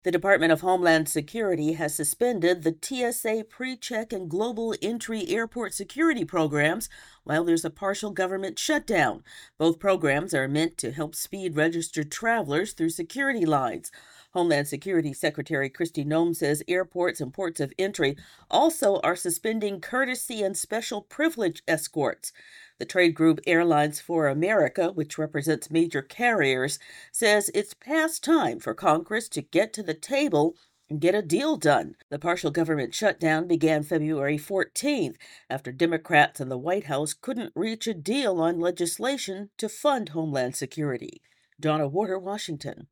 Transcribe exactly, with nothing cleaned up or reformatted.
The Department of Homeland Security has suspended the T S A PreCheck and Global Entry Airport Security programs while there's a partial government shutdown. Both programs are meant to help speed registered travelers through security lines. Homeland Security Secretary Kristi Noem says airports and ports of entry also are suspending courtesy and special privilege escorts. The trade group Airlines for America, which represents major carriers, says it's past time for Congress to get to the table and get a deal done. The partial government shutdown began February fourteenth after Democrats in the White House couldn't reach a deal on legislation to fund Homeland Security. Donna Warder, Washington.